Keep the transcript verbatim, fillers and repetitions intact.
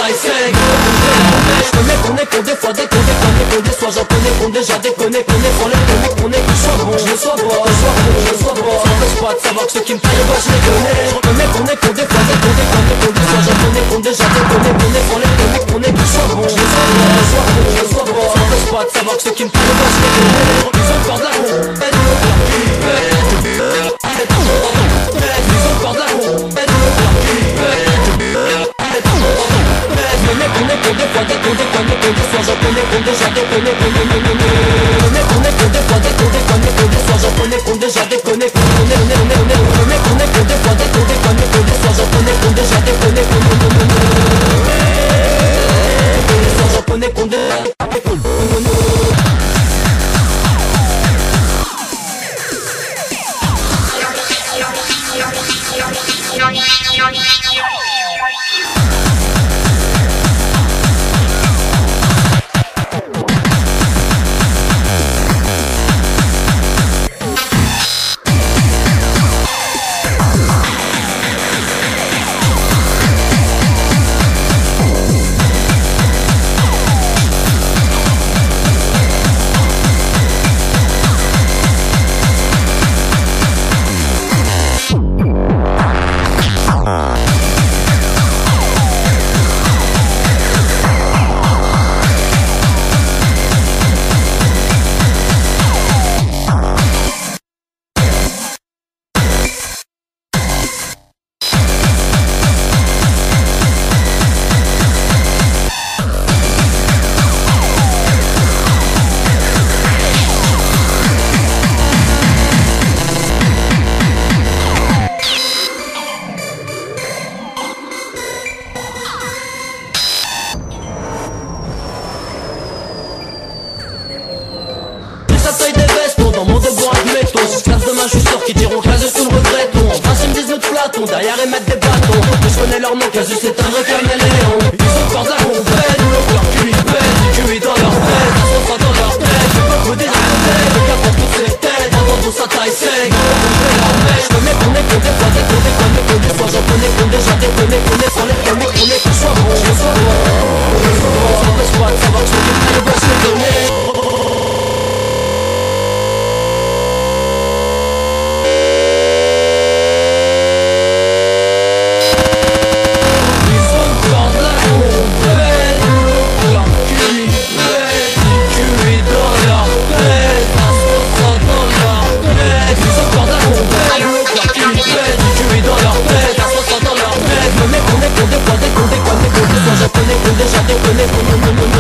taille sec. Je connais qu'on est qu'on des fois des qu'on déconne qu'on des soirs j'en connais qu'on déjà déconné qu'on est pour les comiques qu'on est que je sois bon, je sois bon, je sois bon, je sois bon. Ça m'empêche pas de savoir que ceux qui me taillent, bah je les connais. Je connais qu'on est qu'on des fois des qu'on déconne qu'on des soirs j'en connais qu'on déjà déconné qu'on est pour les comiques qu'on est que je sois bon, je sois bon, je sois bon, je sois bon. Ça m'empêche pas de savoir que ceux qui me taillent, bah je les connais. Ils ont peur de la compète, ils ont peur de la compète. Je connais qu'on est qu'on des fois des qu'on déconne qu'on des soirs j'en connais qu'on déjà déconné qu'on est qu'on est qu'on est qu'on des fois des qu'on déconne qu'on des soirs j'en connais qu'on déjà déconné qu'on est on est on est on est on est qu'on est qu'on des fois des qu'on déconne qu'on des soirs j'en connais qu'on déjà déconné qu'on est on est qu'on des soirs j'en connais qu'on déjà derrière et mettre des bâtons. Mais je connais leur nom, Casus c'est un vrai caméléon. Ils ont peur de la compète, leur cul ils pètent, du cul dans leur tête, ça sent dans leur tête. Je peux me dire la tête, le cap dans toutes les têtes, avant tout ça taille sec. Je connais qu'on est qu'on des fois des qu'on déconne qu'on des soirs j'en connais qu'on déjà déconné qu'on est sans les comiques qu'on est que je sois bon, je sois bon, je sois bon. Ça m'empêche pas de savoir que je suis le boss je connais. Déjà déconné,